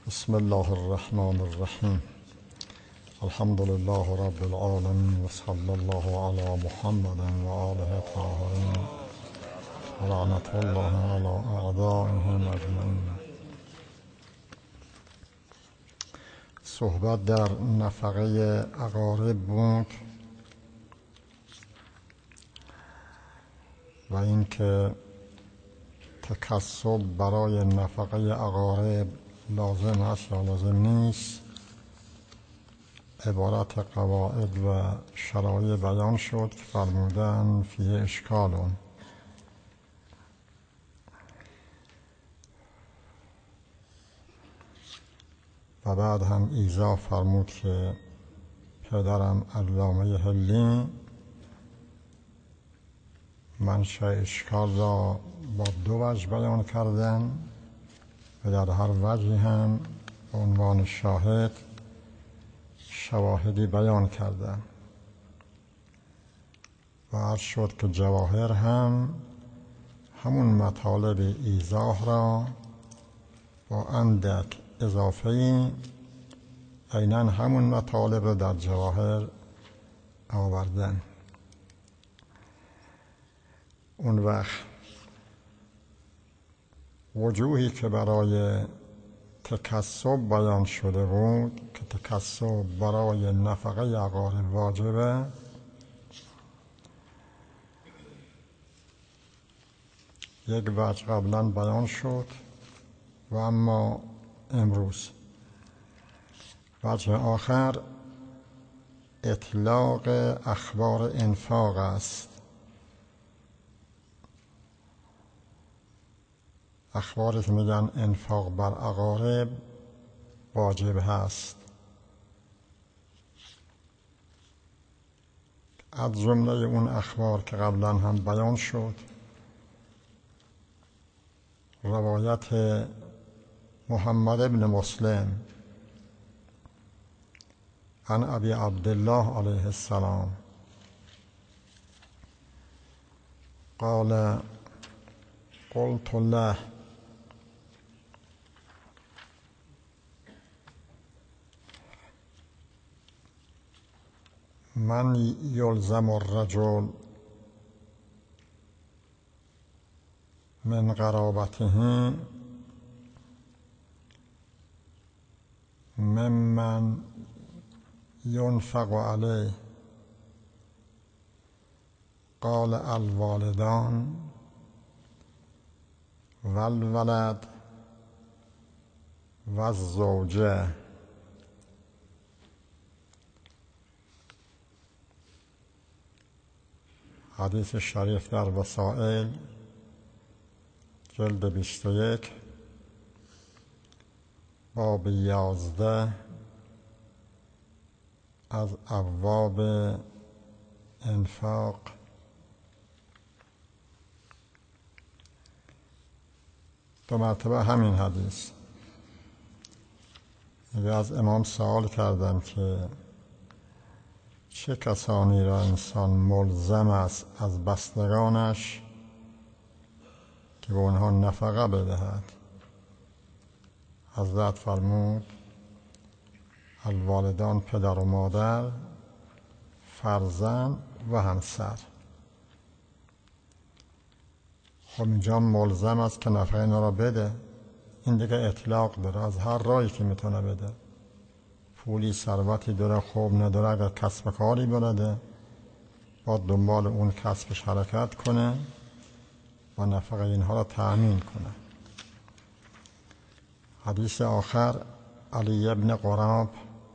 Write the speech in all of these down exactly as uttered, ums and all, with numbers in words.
بسم الله الرحمن الرحیم. الحمد لله رب العالمین و صلی الله علی محمد و آله الطاهرین و لعنت الله علی اعدائهم اجمعین. صحبت در نفقه اقارب بود و اینکه تکسب برای نفقه اقارب لازم است یا لازم نیست. عبارت قواعد و شرایط بیان شد که فرمودن فیه اشکالون. و بعد هم ایضاح فرمود که پدرم علامه حلی منشأ اشکال را با دو وجه بیان کردن و در هر وجهی هم به عنوان شاهد شواهدی بیان کردن و عرض شد که جواهر هم همون مطالب ایضاح را با اندک اضافه‌ای عیناً همون مطالب را در جواهر آوردن. اون وقت وجوهی که برای تکسب بیان شده بود که تکسب برای نفقه اقارب واجبه، یک وجه قبلا بیان شد و اما امروز وجه آخر اطلاق اخبار انفاق است. اخباری که میگن انفاق بر اقارب واجب هست. از جمله اون اخبار که قبلا هم بیان شد روایت محمد ابن مسلم عن ابی عبدالله علیه السلام قال قلت له من یلزم الرجل من قرابته ممن ينفق عليه؟ قال الوالدان والولد والزوجه. حدیث شریف در وسائل جلد بیست و یک باب یازده از ابواب انفاق. دو مرتبه همین حدیث. میگه از امام سوال کردم که چه کسانی را انسان ملزم است از بستگانش که به اونها نفقه بدهد؟ حضرت فرمود الوالدان، پدر و مادر، فرزند و همسر. خب اینجا ملزم است که نفقه اینا را بده. این دیگه اطلاق داره، از هر راهی که میتونه بده. پولی ثروتی داره، خوب نداره، اگر کسب کاری بلده با دنبال اون کسبش حرکت کنه و نفقه اینها را تأمین کنه. حدیث آخر علی ابن قراب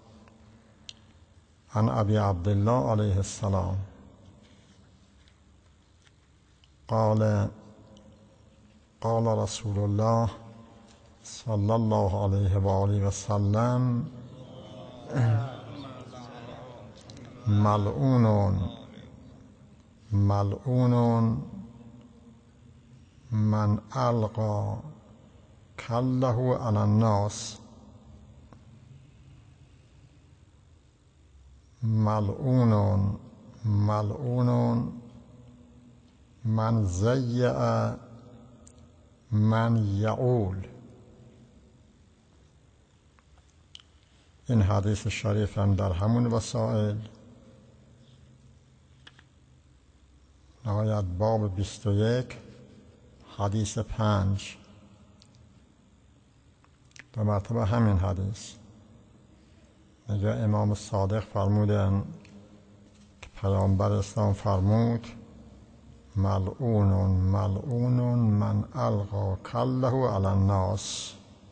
عن ابی عبدالله علیه السلام قال قال رسول الله صلی الله علیه و آله و سلم ملعون ملعون من القى کله علی الناس. ملعون ملعون من ضیع من یعول. این حدیث شریف هم در همون وسائل نهایت باب بیست و یک حدیث پنج دو مرتبه همین حدیث میگه امام صادق فرمودن که پیامبر اسلام فرمود ملعون ملعون من القا کله علی الناس.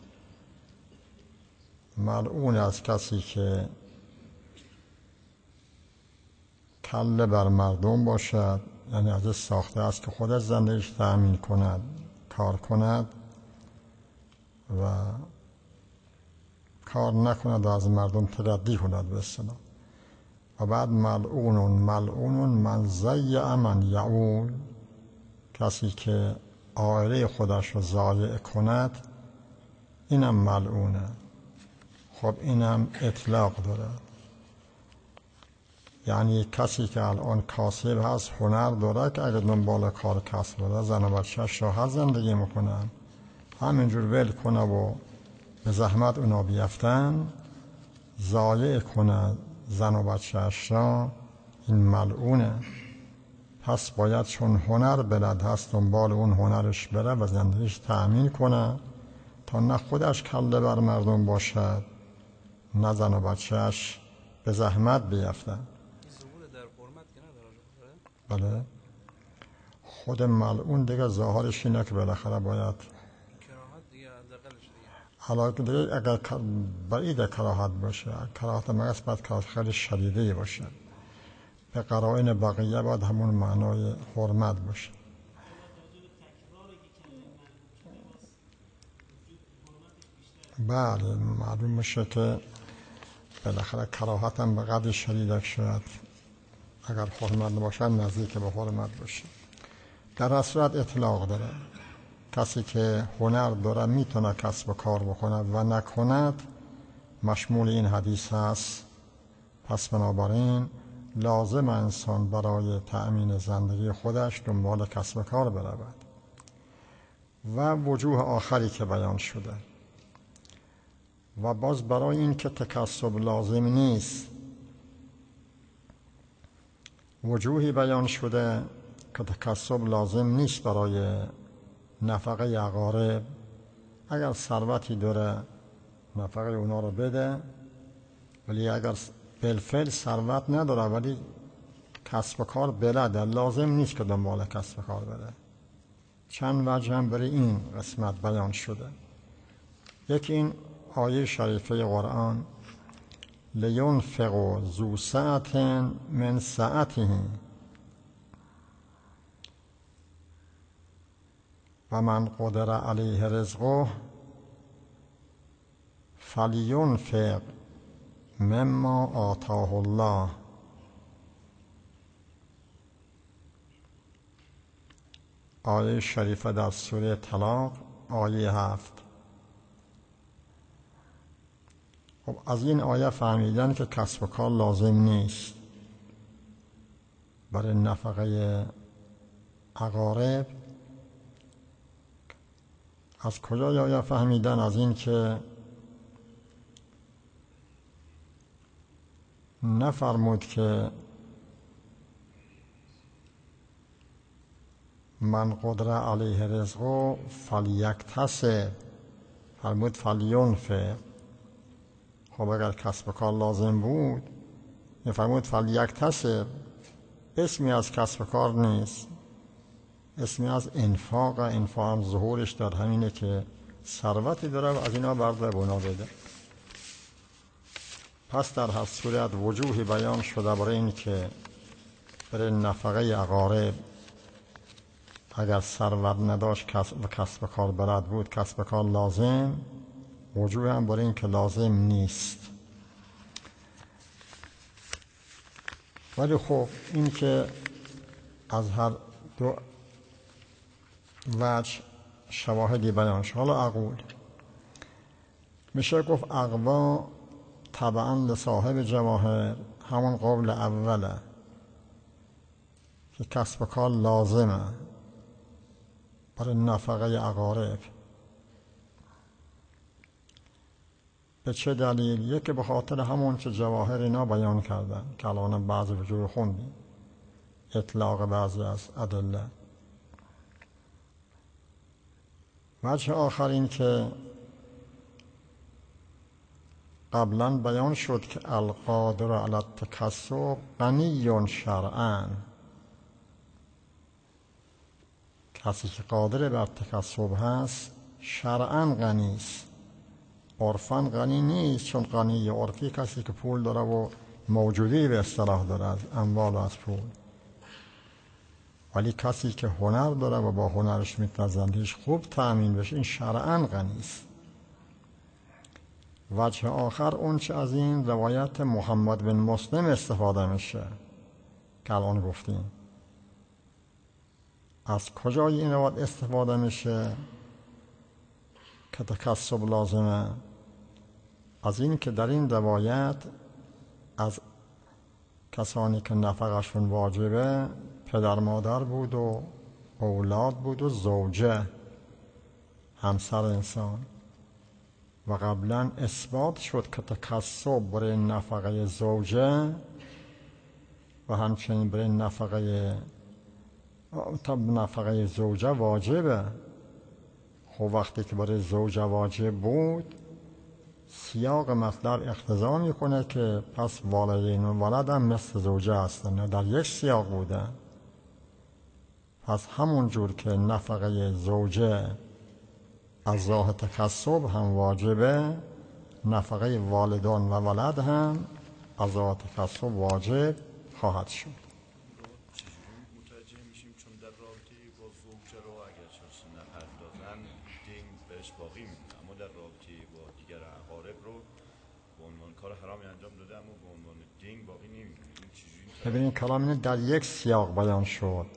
ملعون از کسی که کله بر مردم باشد، یعنی از ساخته است که خودش زندگیش تأمین کند، کار کند و کار نکند و از مردم تردی کند به اصطلاح. و بعد ملعون ملعون من ضیع من یعول، کسی که عائله خودش رو ضایع کند اینم ملعونه. خب اینم اطلاق داره، یعنی کسی که الان کاسب هست، هنر داره که اگر دنبال کار کسب داره، زن و بچه‌اش راحت زندگی میکنن، همینجور ول کنه و به زحمت اونا بیفتن، ضایع کنه زن و بچه‌اش را، این ملعونه. پس باید چون هنر بلد هست دنبال اون هنرش بره و زندگیش تأمین کنه تا نه خودش کله بر مردم باشد نه زن و بچه‌اش به زحمت بیفتن. بله، خود ملعون دیگه ظاهرش اینه که بالاخره باید حالا دیگه اگر بعید کراهت باشه، کراهت مگس باید کراهت خیلی شدیدی باشه، به قرائن بقیه باید همون معنای حرمت باشه. بله، معلوم میشه که بالاخره کراهت هم به قدر شدیده شد، اگر حرمت نباشه نزدیک به حرمت باشه. در هر صورت اطلاق داره، کسی که هنر داره میتونه کسب و کار بکند و نکند مشمول این حدیث هست. پس بنابراین لازم انسان برای تأمین زندگی خودش دنبال کسب و کار برود. و وجوه آخری که بیان شده و باز برای این که تکسب لازم نیست، وجوهی بیان شده که تکسب لازم نیست برای نفقه اقارب. اگر ثروتی داره نفقه اونا رو بده، ولی اگر بالفعل ثروت نداره ولی کسب و کار بلده، لازم نیست که دنبال کسب و کار بره. چند وجه هم برای این قسمت بیان شده. یکی این آیه شریفه قرآن لینفق ذو سعة من سعته و من قدر علیه رزقه فلینفق مما آتاه الله. آیه شریفه در سوره طلاق آیه هفت. خب از این آیه فهمیدن که کسب و کار لازم نیست برای نفقه اقارب. از کجا آیه فهمیدن؟ از این که نفرمود که من قدر علیه رزقه فلیکتسب، فرمود فلینفق. خب اگر کسب و کار لازم بود میفرمود فلیکتسب، اسمی از کسب و کار نیست، اسمی از انفاق. انفاق هم ظهورش در همینه که ثروتی داره و از اینا برده به اونا بده. پس در هر صورت وجوهی بیان شده برای این که برای نفقه اقارب اگر ثروت نداشت و کسب و کار بلد بود کسب و کار لازم، وجوه هم برای این که لازم نیست. ولی خب این که از هر دو وجه شواهدی بیان شد. حالا اقول میشه گفت اقوا طبعا لصاحب جواهر همون قول اوله که کسب و کار لازمه برای نفقه اقارب. به چه دلیل؟ یکی به خاطر همون که جواهر اینا بیان کردن که الان بعضی وجود خوندیم، اطلاق بعضی از ادله. وجه آخر این که قبلا بیان شد که القادر علی التکسب غنی شرعا، کسی که قادر بر تکسب هست شرعا غنی است، عرفا غنی نیست. چون غنی عرفی کسی که پول داره و موجودی به اصطلاح داره از اموال و از پول، ولی کسی که هنر داره و با هنرش میتونه زندگیش خوب تأمین بشه، این شرعا غنی است. وجه آخر اون چه از این روایت محمد بن مسلم استفاده میشه که الان گفتیم. از کجای این روایت استفاده میشه که تکسب لازمه؟ از این که در این روایت از کسانی که نفقشون واجبه پدر مادر بود و اولاد بود و زوجه، همسر انسان. و قبلا اثبات شد که تکسب برای نفقه زوجه و همچنین برای نفقه نفقه زوجه واجبه. خب وقتی که برای زوجه واجب بود، سیاق مطلب اقتضا میکنه که پس والدین و ولد هم مثل زوجه هستن، نه در یک سیاق بوده. پس همون جور که نفقه زوجه از راه تکسب هم واجبه، نفقه والدان و ولد هم از راه تکسب واجب خواهد شد. متوجه میشیم چون در رابطه با زوجه رو اگر شخص نپردازن دین بهش باقی میمونه، اما در رابطه با دیگر اقارب رو به عنوان کار حرامی انجام داده اما به عنوان دین باقی نمیمونه. این چجوری؟ ببینید کلام اینه در یک سیاق بیان شد،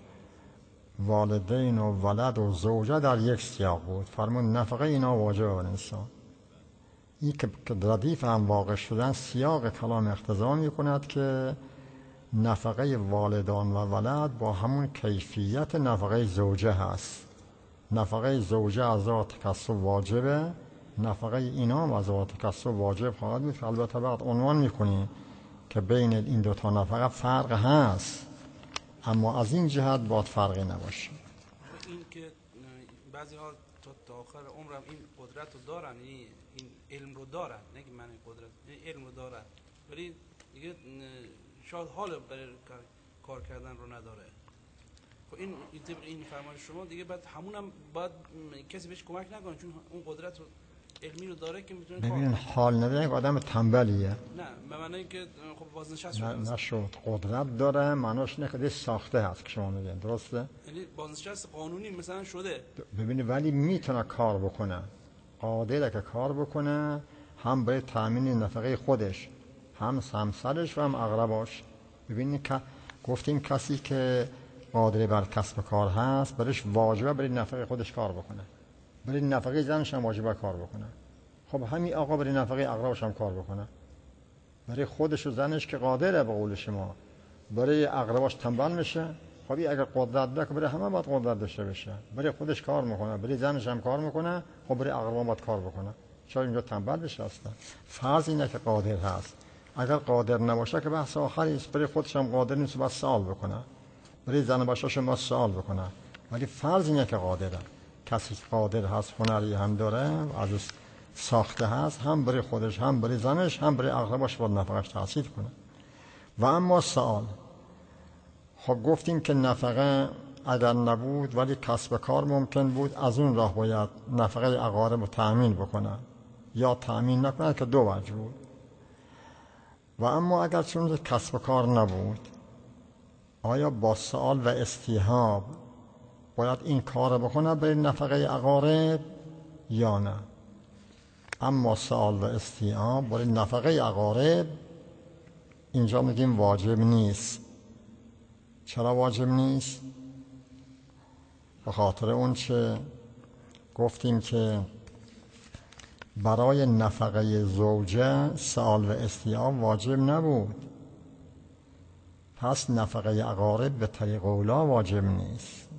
والدین و ولد و زوجه در یک سیاق بود، فرمون نفقه اینا واجب بر انسان. این که ردیف هم واقع شدن، سیاق کلام اقتضا میکند که نفقه والدان و ولد با همون کیفیت نفقه زوجه هست. نفقه زوجه از راه تکسب واجبه، نفقه اینا هم از راه تکسب واجب خواهد بود. البته بعد عنوان میکنیم که بین این دو تا نفقه فرق هست، اما از این جهت باید فرقی نباشه. این که بعضی ها تا, تا آخر عمرم این قدرت رو دارن، این, این علم رو دارن، نه که من این قدرت، این علم رو دارن، ولی دیگه شاید حال برای کار کردن رو نداره. خب این طبق این فرمایش شما دیگه بعد همونم باید کسی بهش کمک نکنه، چون اون قدرت رو علمی رو داره که میتونه کار کنه. ببین حال نداره که آدم تنبلیه. نه به معنی که خب بازنشسته شده. نه نشد، قدرت داره، معناش اینه که ساخته هست که شما میگین، درسته؟ یعنی بازنشسته قانونی مثلا شده. ببینید ولی میتونه کار بکنه، قادره که کار بکنه، هم برای تامین نفقه خودش، هم همسرش و هم اقرباش. ببینید که گفتیم کسی که قادر بر کسب کار هست برایش واجبه برای نفقه خودش کار بکنه، برای نفقه زنش هم واجبه کار بکنه. خب همین آقا برای نفقه اقرباش هم کار بکنه، برای خودش و زنش که قادره به قول شما، برای اقرباش تنبل میشه. خب اگر قدرت داره برای همه باید قدرت داشته باشه، برای خودش کار میکنه، برای زنش هم کار میکنه، خب برای اقربا باید کار بکنه. چرا اینجا تنبل بشه؟ اصلا فرض اینه که قادر هست. اگر قادر نباشه که بحث آخری است، برای خودش هم قادر نیست باید سوال بکنه، برای زن بچه‌ش هم باید سوال بکنه. ولی فرض اینه که قادره. کسی که قادر هست، هنری هم داره، از ساخته هست، هم برای خودش هم برای زنش هم برای اقرباش باید نفقش تحصیل کنه. و اما سوال، خب گفتیم که نفقه اگر نبود ولی کسب کار ممکن بود، از اون راه باید نفقه اقارب رو تأمین بکنه یا تأمین نکنه، که دو وجه بود. و اما اگر چون کسب کار نبود، آیا با سوال و استیهاب باید این کار بکنه برای نفقه اقارب یا نه؟ اما سوال و استیهاب برای نفقه اقارب اینجا میگیم واجب نیست. چرا واجب نیست؟ به خاطر اون چه گفتیم که برای نفقه زوجه سوال و استیعاب واجب نبود، پس نفقه اقارب به طریق اولا واجب نیست.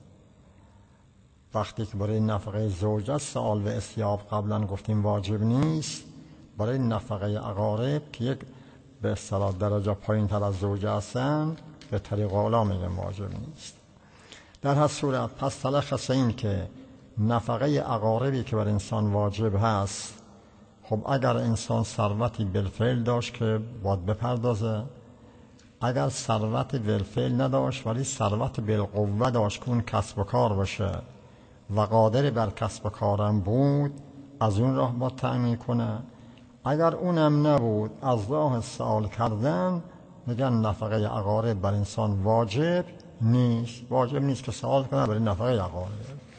وقتی که برای نفقه زوجه سوال و استیعاب قبلا گفتیم واجب نیست، برای نفقه اقارب که یک به اصطلاح درجه پایین تر از زوجه هستن به طریق اولا میگن واجب نیست. در هر صورت پس تلخص این که نفقه اقاربی که بر انسان واجب هست، خب اگر انسان ثروتی بالفعل داشت که باید بپردازه، اگر ثروت بالفعل نداشت ولی ثروت بالقوه داشت که اون کسب و کار باشه و قادر بر کسب و کارم بود، از اون راه باید تأمین کنه. اگر اونم نبود، از راه سوال کردن، میگن نفقه اقارب بر انسان واجب نیست. واجب نیست که سوال کنه برای نفقه اقارب.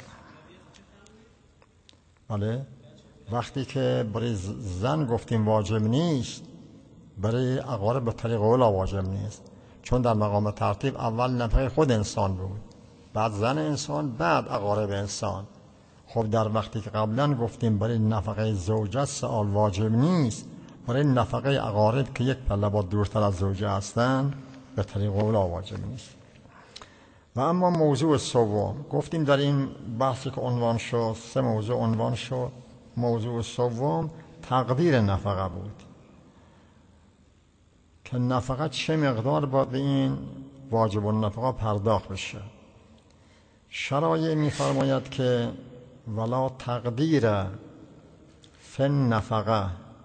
بله، وقتی که برای زن گفتیم واجب نیست، برای اقارب به طریق اولا واجب نیست، چون در مقام ترتیب اول نفقه خود انسان بود، بعد زن انسان، بعد اقارب انسان. خب در وقتی که قبلا گفتیم برای نفقه زوجه سوال واجب نیست، برای نفقه اقارب که یک پله با دورتر از زوجه هستن به طریق اولا واجب نیست. و اما موضوع سوم گفتیم در این بحثی که عنوان شد، سه موضوع عنوان شد. موضوع سوم تقدیر نفقه بود که نفقه چه مقدار باید به این واجب النفقه پرداخت بشه. شرایع می‌فرماید که ولا تقدیر فی النفقه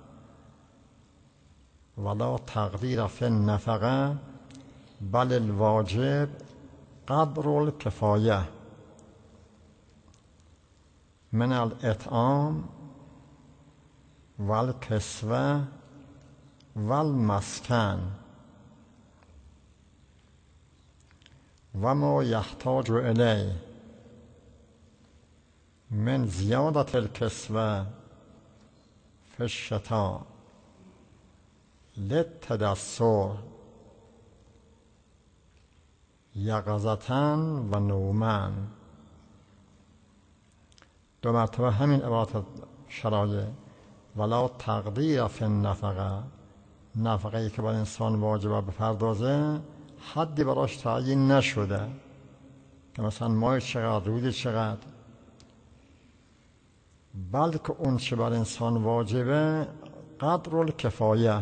ولا تقدیر فی النفقه بل الواجب قدر الکفایه من الاطعام والکسوه والمسکن و ما یحتاج الیه من زیادت الکسوه فی الشتاء للتدثر یقظة و نوما. دو مرتبه همین عبارت شرایع ولا تقدیر فی النفقه، نفقه ای که بر انسان واجبه بپردازه حدی براش تعیین نشده که مثلا ماه چقدر، روزی چقدر، بلکه اون چه بر انسان واجبه قدر الکفایه،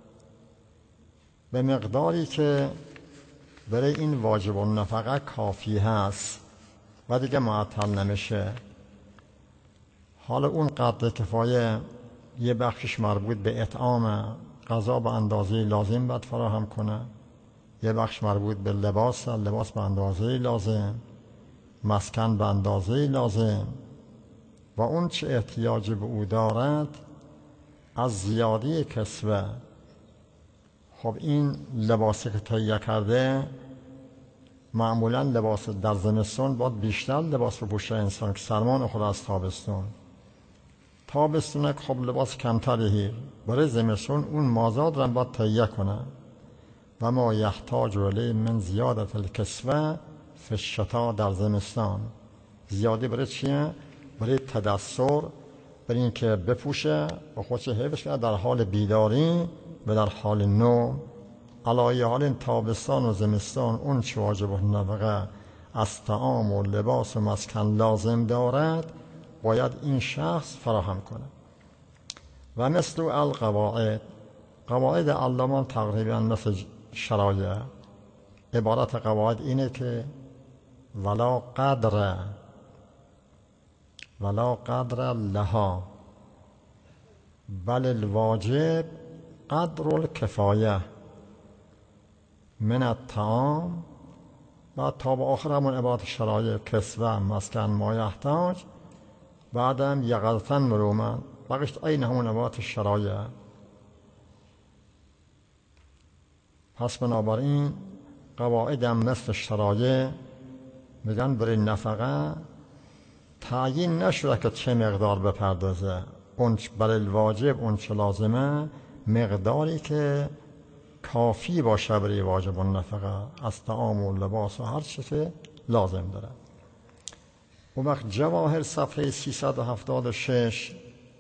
به مقداری که برای این واجب النفقه کافی هست و دیگه معطل نمیشه. حالا اون قدر کفایه یه بخشش مربوط به اطعام، غذا به اندازه لازم باید فراهم کنه، یه بخش مربوط به لباس، لباس به اندازه لازم، مسکن به اندازه لازم، و اون چه احتیاج به او دارد از زیادی کسوه. خب این لباسی که تهیه کرده، معمولا لباس در زمستون باید بیشتر لباس رو پوشه انسان که سرما نخوره از تابستون. تابستون خب لباس کمتری، برای زمستون اون مازاد رو باید تهیه کنه. و ما یحتاج الیه من زیادت الکسوه فی الشتاء، در زمستان زیادی برای چیه؟ برای تدثر، برای این که بپوشه و خودش حفظ کنه در حال بیداری و در حال نوم. علایه حال این تابستان و زمستان اون چه واجب النفقه از طعام و لباس و مسکن لازم دارد باید این شخص فراهم کنه. و مثل القواعد، قواعد علمان تقریبا مثل شرایع. عبارت قواعد اینه که ولا قدر ولا قدر لها بل الواجب قدر الکفایه من الطعام، بعد تا به آخر همون عبارت شرایع کسوه، مسکن، ما یحتاج، بعدم یقظة مروما، بقیش این همون عبارت شرایع. پس بنابراین قواعد هم مثل شرایع میگن برای نفقه تعیین نشده که چه مقدار بپردازه، اون برای الواجب اون چه لازمه مقداری که کافی باشه برای واجب النفقه از طعام و لباس و هر چی که لازم داره. اون وقت جواهر صفحه سیصد و هفتاد و شش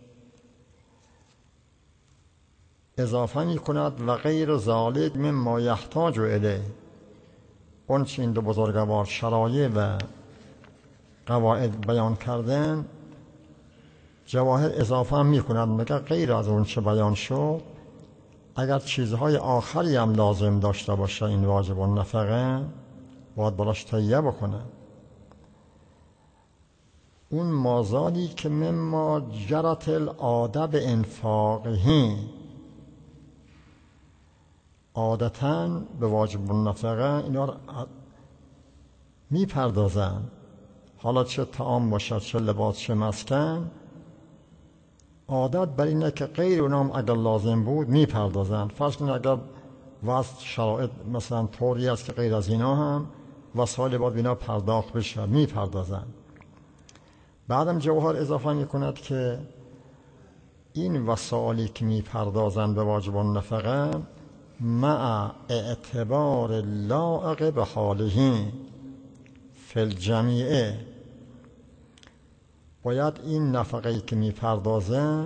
اضافه می کند و غیر ذالک مما یحتاج الیه. اون چه این دو بزرگوار شرایع و قواعد بیان کردن جواهر اضافه هم میکند، مگر غیر از اون چه بیان شد اگر چیزهای آخری هم لازم داشته باشه این واجب النفقه باید بالاش تهیه بکنه. اون مازادی که مما جرت العاده به انفاقه، عادتاً به واجب النفقه اینا رو میپردازن، حالا چه طعام باشه چه لباس چه مسکن، عادت بر اینه که غیر اونام اگر لازم بود میپردازن. فرض کنید اگر وضع شرایط مثلا طوری است که غیر از اینا هم وسایل باید اینا پرداخت بشه میپردازن. بعدم جواهر اضافه میکند که این وسایلی که میپردازن به واجب النفقه مع اعتبار لائق به حاله فی الجمیع، باید این نفقه‌ای که میپردازه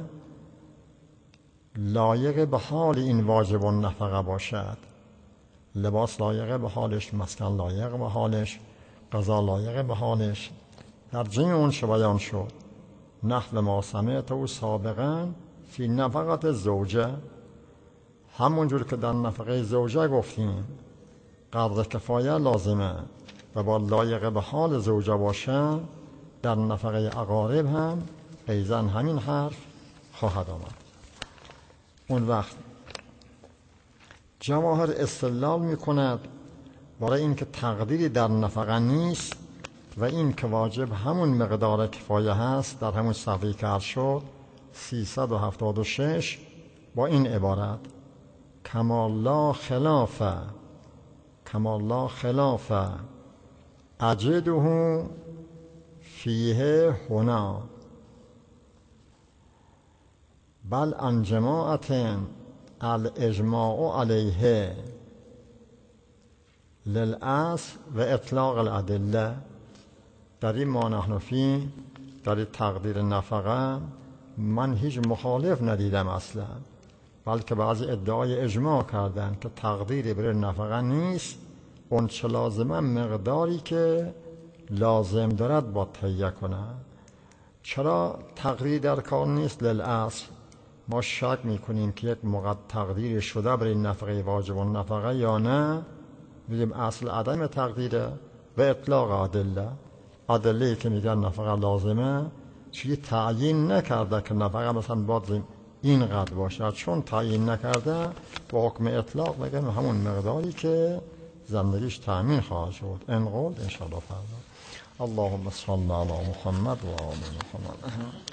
لایق به حال این واجب النفقه باشد. لباس لایق به حالش، مسکن لایق به حالش، غذا لایق به حالش. در جمع اون چه بیان شد نحو ما سمعت او سابقا فی نفقت زوجه، همونجور که در نفقه زوجه گفتیم قدر کفایه لازمه و با لایق به حال زوجه باشه، در نفقه اقارب هم ایضاً همین حرف خواهد آمد. اون وقت جواهر استدلال میکند برای اینکه تقدیری در نفقه نیست و این که واجب همون مقدار کفایه هست در همون صفحه‌ای که عرض شد سیصد و هفتاد و شش با این عبارت کما لا خلاف کما لا خلاف اجده فیه هنا بل عن جماعت الاجماع علیه للأصل و اطلاق الادله. در این ما نحن فی، در این تقدیر نفقه من هیچ مخالف ندیدم اصلا، بلکه بعضی ادعای اجماع کردن که تقدیری برای نفقه نیست، اون چه لازمه مقداری که لازم دارد با تهیه کنه. چرا تقدیر در کار نیست؟ للأصل ما شک میکنیم که یک موقع تقدیر شده برای نفقه واجب و نفقه یا نه، میگیم اصل عدم تقدیره و اطلاق ادله. ادله که میگن نفقه لازمه چیزی تعیین نکرده که نفقه مثلا باید اینقدر باشه، چون تعیین نکرده با حکم اطلاق میگن همون مقداری که زندگیش تأمین خواهد شد. انقل انشاءالله فردا. اللهم صل علی محمد و آل محمد.